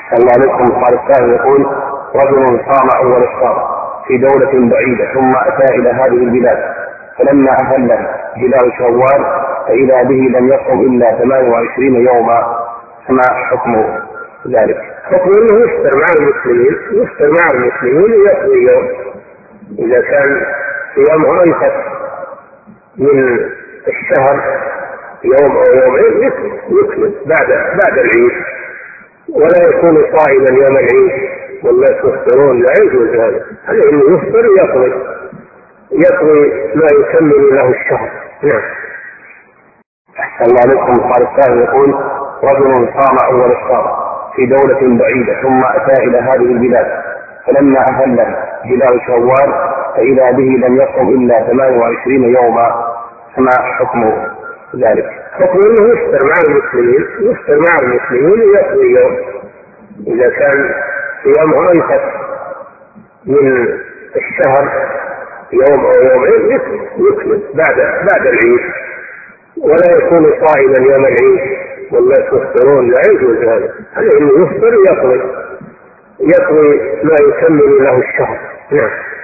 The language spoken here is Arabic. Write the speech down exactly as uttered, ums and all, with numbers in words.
الله عليكم. قال السائل يقول: رجل صام أول الشهر في دولة بعيدة ثم أتى إلى هذه البلاد، فلما أهل هلال شوال فإذا به لم يصم إلا ثمانية وعشرين يوما، فما حكم ذلك؟ حكم أنه يفطر مع المسلمين، يفطر مع المسلمين ويقضي يوم. إذا كان صيامه أنفس من الشهر يوم أو يومين يكمل بعد بعد العيد، ولا يكون صائما يوم العيد والناس يفطرون، لا يجوز هذا. عليه انه يفطر يقضي يقضي ما يكمل له الشهر. نعم. أحسن الله عليكم. قال السائل يقول: رجل صام أول الشهر في دولة بعيدة ثم أتى إلى هذه البلاد، فلما أهل هلال شوال فإذا به لم يصم إلا ثمانية وعشرين يوما، فما حكم ذلك؟ حكم أنه يفطر مع المسلمين، يفطر مع المسلمين ويقضي يوم. إذا كان صيامه أنفس من الشهر يوم أو يومين يكمل بعد بعد العيد، ولا يكون صائما يوم العيد والناس يفطرون، لا يجوز هذا. عليه انه يفطر يقضي يقضي ما يكمل له الشهر. نعم.